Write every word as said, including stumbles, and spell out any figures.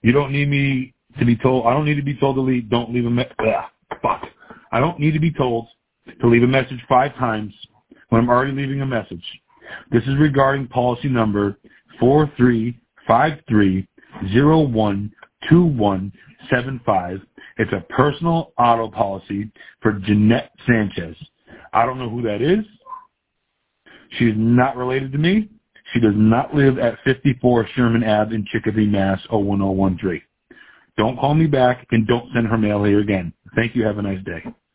You don't need me to be told. I don't need to be told to leave. Don't leave a me- ugh, fuck. I don't need to be told to leave a message five times when I'm already leaving a message. This is regarding policy number four three five three zero one two one seven five. It's a personal auto policy for Jeanette Sanchez. I don't know who that is. She is not related to me. She does not live at fifty-four Sherman Avenue in Chicopee, Mass. oh one oh one three. Don't call me back and don't send her mail here again. Thank you. Have a nice day.